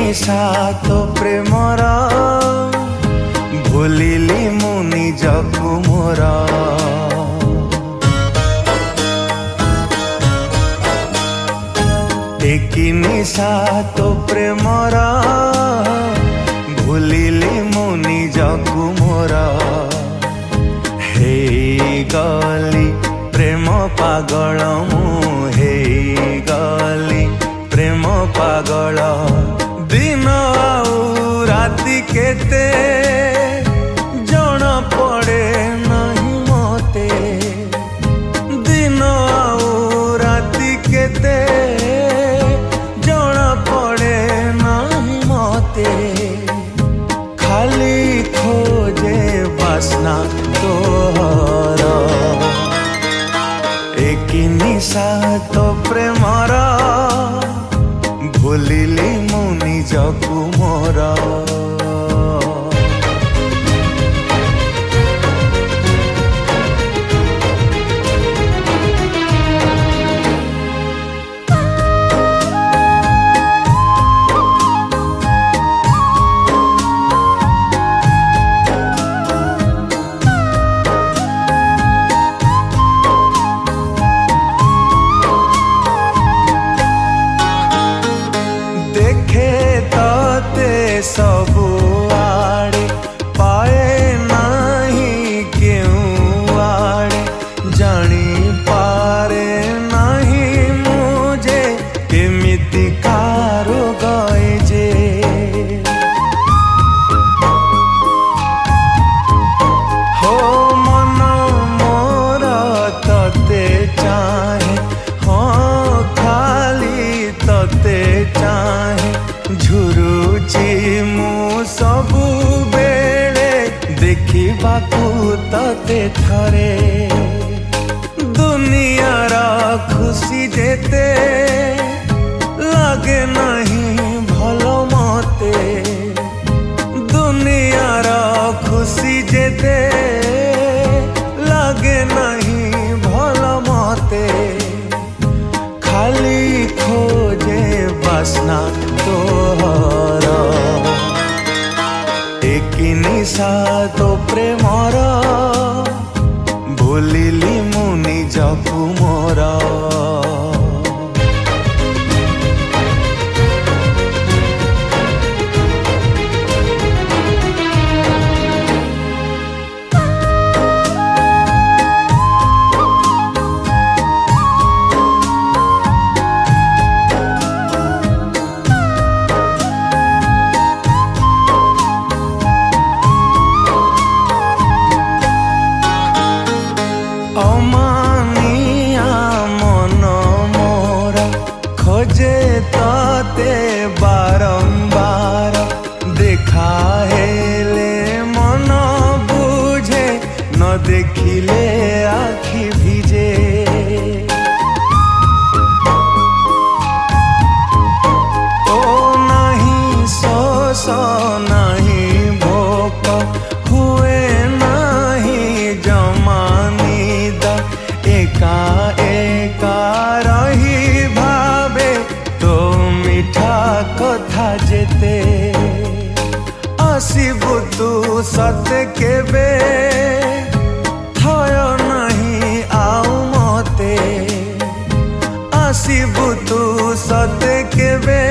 निशा तो प्रेमर भूलिली मु निजकु मोर एक निशा तो प्रेमर भूलिली मु निजकु मोर हे गली प्रेम पागल मु हे गली प्रेम पागल दिन आउ राति केते जणा पड़े नहीं मते दिन आउ राति केते जणा पड़े नहीं मते खाली खोजे बासना तोहर एक निशा तो प्रेमर भूलिली मु निजकु मोर सबु आड़े पाए नहीं क्यों आड़े जानी पारे नहीं मुझे केमिति कारो गए जे हो मन मोर तते चाहे हाँ खाली तते चाहे झुरुची मु सबु बेले देखिबाकू तते थरे दुनियार खुशी जेते लगे नहीं भलो मते दुनियार खुशी जेते लगे नहीं भलो मते खाली खोजे बासना तोहर एक निशा तो प्रेमर भूलिली मु निजकु मोर अमानिया मन मोर खोजे तते बारंबार देखा हेले मन बुझे न देखिले आखि भिजे ओ नहीं सोस नहीं भोक हुए नहीं जमानी एका एका रही भावे तो मिठा कथा जेते आसिबु तू सते केबे थय नहीं आउ मते आसिबु तू सते केबे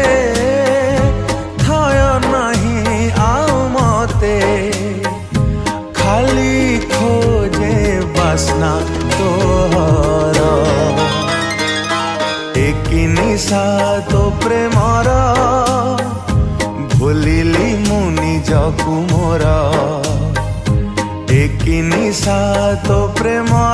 थय नहीं आउ मते खाली खोजे बासना तोहर एक निशा तो प्रेमर भूलिली मु निजकु मोर एक निशा तो प्रेम